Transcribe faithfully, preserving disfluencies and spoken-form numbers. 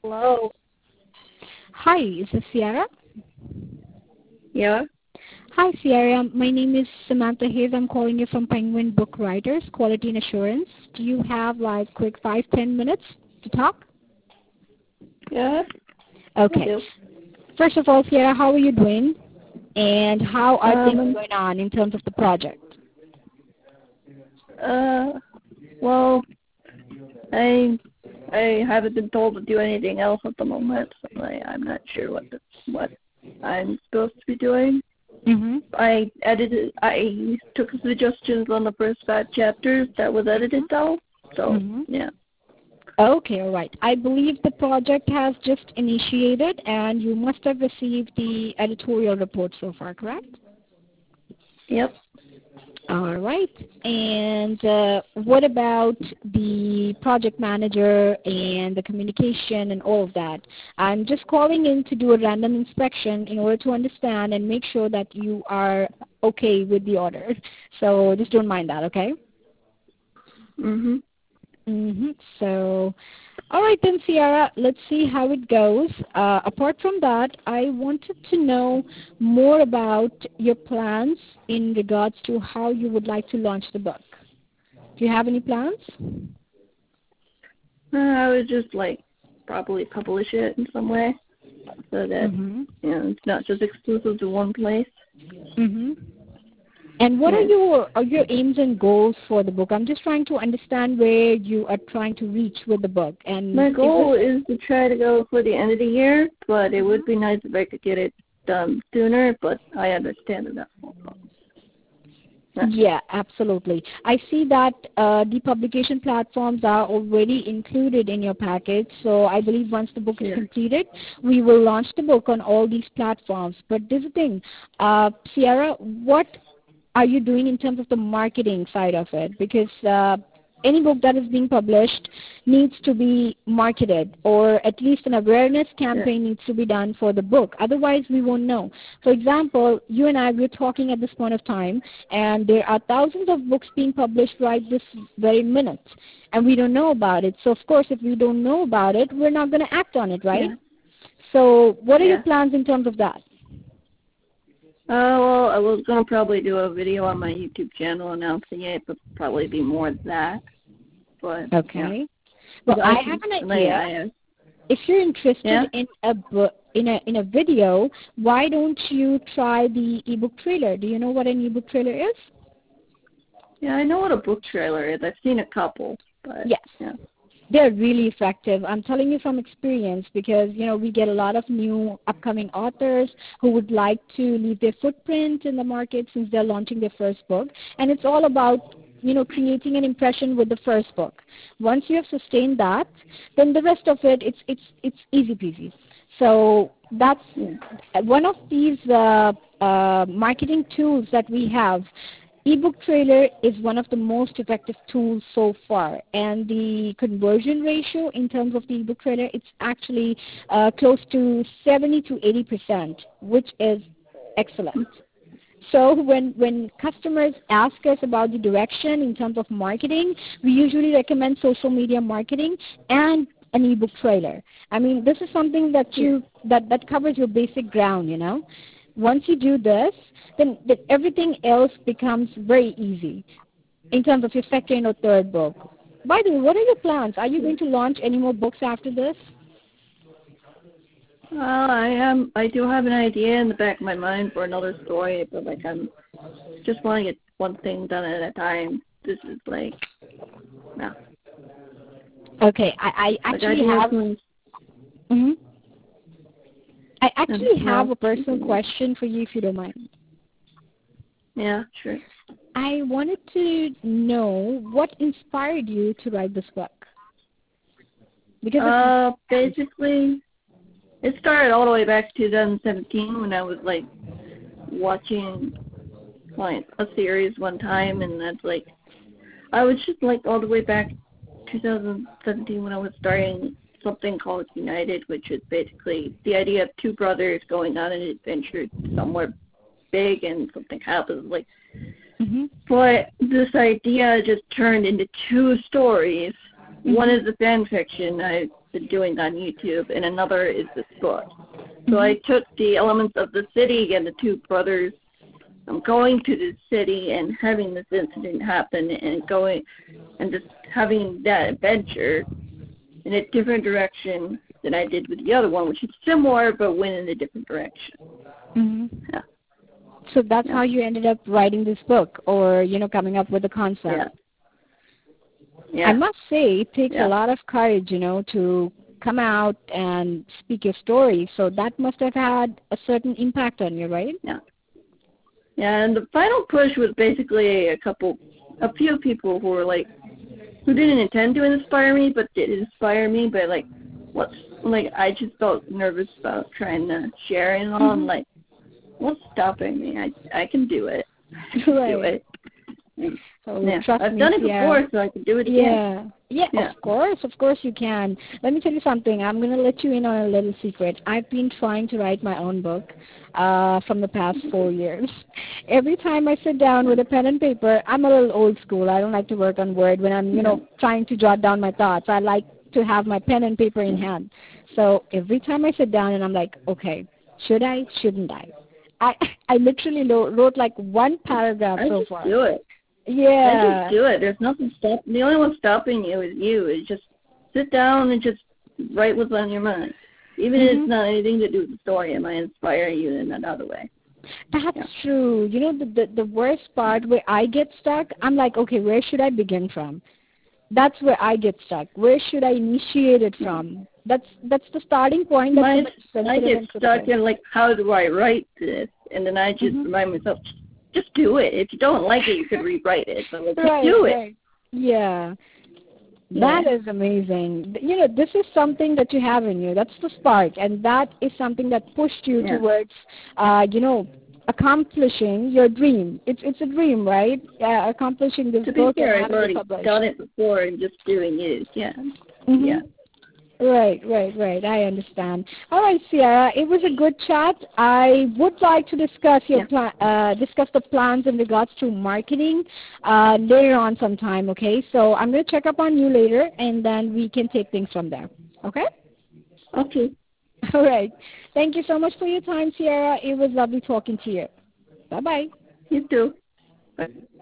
Hello. Hi, is this Sierra? Yeah. Hi, Sierra. My name is Samantha Hayes. I'm calling you from Penguin Book Writers, Quality and Assurance. Do you have like quick five, ten minutes to talk? Yeah. I Okay. do. First of all, Sierra, how are you doing? And how are things Um. going on in terms of the project? Uh. Well, I I haven't been told to do anything else at the moment. So I, I'm not sure what the, what I'm supposed to be doing. Mm-hmm. I edited. I took suggestions on the first five chapters that was edited though. So Mm-hmm. yeah. Okay, all right. I believe the project has just initiated and you must have received the editorial report so far, correct? Yep. All right. And uh, what about the project manager and the communication and all of that? I'm just calling in to do a random inspection in order to understand and make sure that you are okay with the order. So just don't mind that, okay? Mhm. Mm-hmm. So, all right then, Sierra, let's see how it goes. Uh, apart from that, I wanted to know more about your plans in regards to how you would like to launch the book. Do you have any plans? Uh, I would just like probably publish it in some way so that Mm-hmm. you know it's not just exclusive to one place. Mm-hmm. And what are Yeah. your are your aims and goals for the book? I'm just trying to understand where you are trying to reach with the book. And My is this goal is to try to go for the end of the year, but it would be nice if I could get it done sooner, but I understand that. Yeah. Yeah, absolutely. I see that uh, the publication platforms are already included in your package, so I believe once the book is Yeah. completed, we will launch the book on all these platforms. But there's the thing, uh, Sierra, what are you doing in terms of the marketing side of it? Because uh, any book that is being published needs to be marketed, or at least an awareness Yeah. campaign needs to be done for the book. Otherwise, we won't know. For example, you and I, we're talking at this point of time, and there are thousands of books being published right this very minute, and we don't know about it. So, of course, if we don't know about it, we're not going to act on it, right? Yeah. So, what are your Yeah. plans in terms of that? Uh, well, I was gonna probably do a video on my YouTube channel announcing it, but probably be more than that. But yeah, Okay. Well, but I I have can. an Like, idea. I, uh, If you're yeah. interested in a book, in a in a video, why don't you try the ebook trailer? Do you know what an ebook trailer is? Yeah, I know what a book trailer is. I've seen a couple, but Yes. yeah. They're really effective. I'm telling you from experience because, you know, we get a lot of new upcoming authors who would like to leave their footprint in the market since they're launching their first book. And it's all about, you know, creating an impression with the first book. Once you have sustained that, then the rest of it, it's, it's, it's easy peasy. So that's Yeah. one of these uh, uh, marketing tools that we have. Ebook trailer is one of the most effective tools so far, and the conversion ratio in terms of the ebook trailer, it's actually uh, close to seventy to eighty percent, which is excellent. So when, when customers ask us about the direction in terms of marketing, we usually recommend social media marketing and an ebook trailer. I mean, this is something that Yeah. you that, that covers your basic ground, you know. Once you do this, then, then everything else becomes very easy in terms of your second or third book. By the way, what are your plans? Are you going to launch any more books after this? Well, I am. I do have an idea in the back of my mind for another story, but like I'm just want to get one thing done at a time. This is like, no. Okay, I, I Like actually ideas have. when, Mm-hmm. I um, actually have no. a personal question for you, if you don't mind. Yeah, sure. I wanted to know what inspired you to write this book. Because it's Uh, basically, it started all the way back to twenty seventeen when I was like watching like a series one time, and that's like I was just like all the way back to twenty seventeen when I was starting something called United, which is basically the idea of two brothers going on an adventure somewhere big and something happens. Like, mm-hmm. but this idea just turned into two stories. One Mm-hmm. is a fan fiction I been doing on YouTube, and another is this book. So Mhm. I took the elements of the city and the two brothers um, going to the city and having this incident happen and going and just having that adventure in a different direction than I did with the other one, which is similar but went in a different direction. Mhm. Yeah. So that's Yeah. how you ended up writing this book, or you know, coming up with the concept. Yeah. Yeah. I must say, it takes Yeah. a lot of courage, you know, to come out and speak your story. So that must have had a certain impact on you, right? Yeah. Yeah, and the final push was basically a couple, a few people who were like, who didn't intend to inspire me, but did inspire me. But like, what's like, I just felt nervous about trying to share and all. Mm-hmm. I'm like, what's stopping me? I I can do it. I can Right. do it. Oh, Yeah, trust I've me, done it Sierra. before, so I can do it again. Yeah. yeah, Yeah. of course, of course you can. Let me tell you something. I'm going to let you in on a little secret. I've been trying to write my own book uh, from the past four years. Every time I sit down with a pen and paper, I'm a little old school. I don't like to work on Word when I'm, you know, trying to jot down my thoughts. I like to have my pen and paper in hand. So every time I sit down and I'm like, okay, should I, shouldn't I? I, I literally lo- wrote like one paragraph I so just far. do it. Yeah. I just do it. There's nothing stop. The only one stopping you is you. Is just sit down and just write what's on your mind. Even mm-hmm. if it's not anything to do with the story, it might inspire you in another way. That's Yeah. true. You know, the, the the worst part where I get stuck, I'm like, okay, where should I begin from? That's where I get stuck. Where should I initiate it from? That's that's the starting point. That's My, the most I sensitive get and stuck critical. in like, how do I write this? And then I just Mm-hmm. remind myself, just do it. If you don't like it, you could rewrite it. So like, just Right, do it. right. Yeah. Yeah. That is amazing. You know, this is something that you have in you. That's the spark, and that is something that pushed you Yeah. towards, uh, you know, accomplishing your dream. It's it's a dream, right? Uh, accomplishing this To be book and fair, I've having it already published. done it before and just doing it again. Mm-hmm. Yeah. Right, right, right. I understand. All right, Sierra, it was a good chat. I would like to discuss your Yeah. plan, uh, discuss the plans in regards to marketing uh, later on sometime. Okay, so I'm going to check up on you later, and then we can take things from there. Okay. Okay. All right. Thank you so much for your time, Sierra. It was lovely talking to you. Bye bye. You too. Bye.